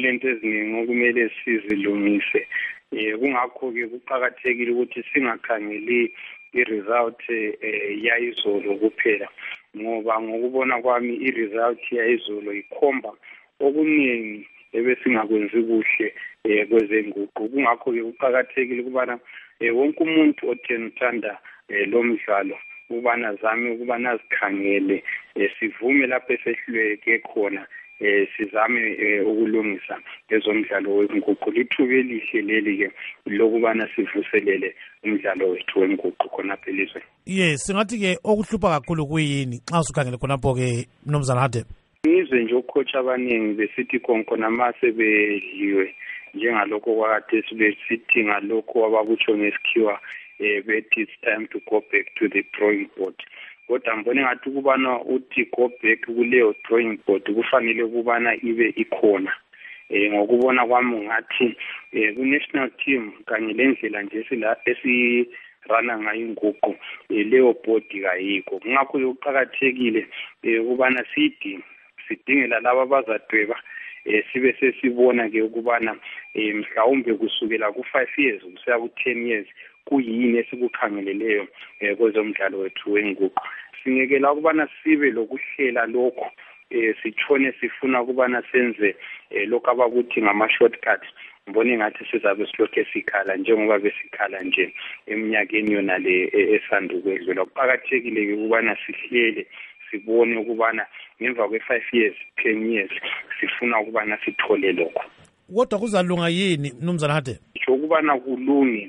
kunalento eziningi okumele sizilungise. Kungakho-ke kuqakathekile ukuthi singakhangeli i-result yayizolo kuphela, ngoba ngokubona kwami i-result yayizolo ikhomba okuningi ebesingakwenzi kuhle kwezenguqu. Kungakho-ke kuqakathekile ukubana wonke umuntu othena uthanda lo mdlalo ukubana zame ukubana azikhangele, sivume lapho esehluleke khona, sizame ukulungisa ezomdlalo wenguqu. Lithuba elihle leli-ke lokubana sivuselele umdlalo wethu wenguqu khonapha elizweni. Yes, singathi-ke okuhlupha kakhulu kuyini xa usukhangele khonapho-ke Mnumzana Hadebe? Ngizwe nje ukhotsha abaningi besithi khona mase bedliwe njengalokho kwakade sithi ngalokho abakutsho ngesikhiwa bethi it's time to go back to the drawing board. Kodwa ngibone ngathi ukubana uthi go back kuleyo drawing board kufanele ukubana ibe ikhona. Ngokubona kwami ngathi ku-national team kanye lendlela nje esirana ngayo inguqu leyo board kayikho. Ngakho kuqakathekile ukubana sidingela laba abazadweba sibe sesibona-ke ukubana mhlawumbe kusukela ku-5 years kusiya ku-10 years kuyini esikukhangeleleyo kwezomdlalo wethu wenguqu. Singekela ukubana sibe lokuhlela lokho sitshone sifuna ukubana senze lokho abakuthi ngama-shortcut. Ngibone ngathi sizabe silokhu sikhala njengoba besikhala nje eminyakeni yona le esandukwedlula. Kuqakathekile-ke ukubana sihlele sibone ukubana ngemva kwe-5 years 10 years sifuna ukubana sithole lokho. Kodwa kuzalunga yini Mnumzana Hadebe? Ukubana kulungi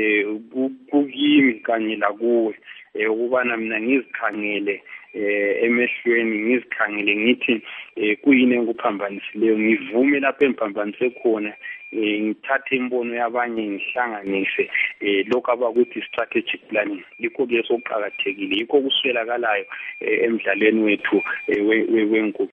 kukimi kanye lakuwe ukubana mina ngizikhangele emehlweni, ngizikhangele ngithi kuyini engikuphambanisileyo, ngivume lapho engiphambanise khona, ngithathe imbono yabanye ngihlanganise lokho abakuthi strategic planning. Yikho-ke sokuqakathekile, yikho kuswelakalayo emdlalweni wethu wenguqu.